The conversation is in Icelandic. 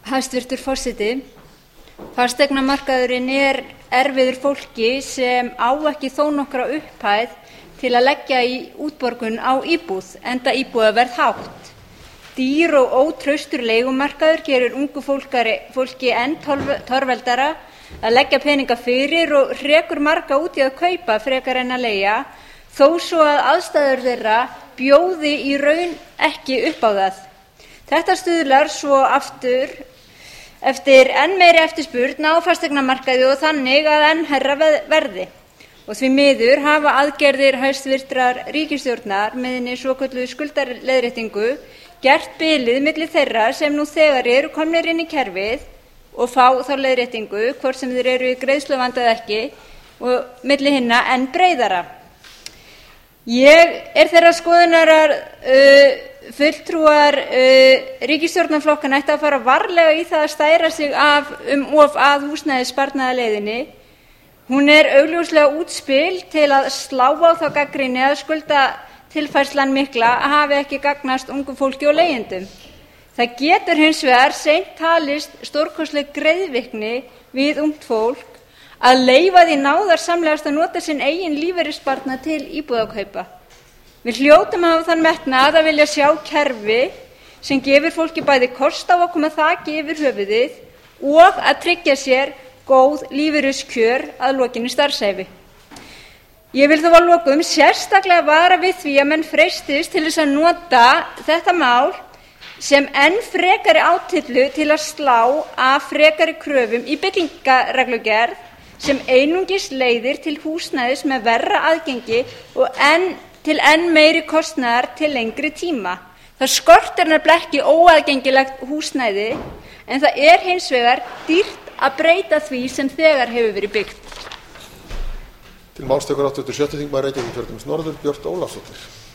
Hæstvirtur forseti, fasteignamarkaðurinn erfiður fólki sem á ekki þó nokkra upphæð til að leggja í útborgun á íbúð, enda íbúðaverð hátt. Dýr og ótraustur leigumarkaður gerir ungu fólki enn torveldara að leggja peninga fyrir og hrekur marga út í að kaupa frekar en að leigja, þó svo að aðstæður þeirra bjóði í raun ekki upp á það. Þetta stuðlar svo aftur eftir enn meiri eftirspurn á fasteignamarkaði og þannig að enn hærra verði. Og því miður hafa aðgerðir hæstvirtrar ríkisstjórnar með hinni svokölluðu skuldaleiðréttingu gert bilið milli þeirra sem nú þegar eru komnir inn í kerfið og fá þá leiðréttingu, hvort sem þeir eru í greiðsluvanda eða ekki, og milli hinna enn breiðara. Ég þeirrar skoðunar að fulltrúar ríkisstjórnarflokkanna ættu að fara varlega í það að stæra sig of að húsnæðissparnaðarleiðinni. Hún augljóslega útspil til að slá á þá gagnrýni að skuldatilfærslan mikla hafi ekki gagnast ungu fólki og leigjendum. Það getur hins vegar seint talist stórkostleg greiðvikni við ungt fólk að leyfa því náðarsamlegast að nota sinn eigin lífeyrissparnað til íbúðakaupa. Við hljótum að hafa þann metnað að vilja sjá kerfi sem gefur fólki bæði kost á að koma þaki yfir höfuðið og að tryggja sér góð lífeyriskjör að lokinni starfsævi. Ég vil þó að lokum sérstaklega vara við því að menn freistist til þess að nota þetta mál sem enn frekari átillu til að slá af frekari kröfum í byggingareglugerð sem einungis leiðir til húsnæðis með verra aðgengi og til enn meiri kostnaðar til lengri tíma. Það skortir nefnilega ekki óaðgengilegt húsnæði en það hins vegar dýrt að breyta því sem þegar hefur verið byggt. Til máls tekur 87. þingmaður Reykjavíkurkjördæmis norður, Björt Ólafsdóttir.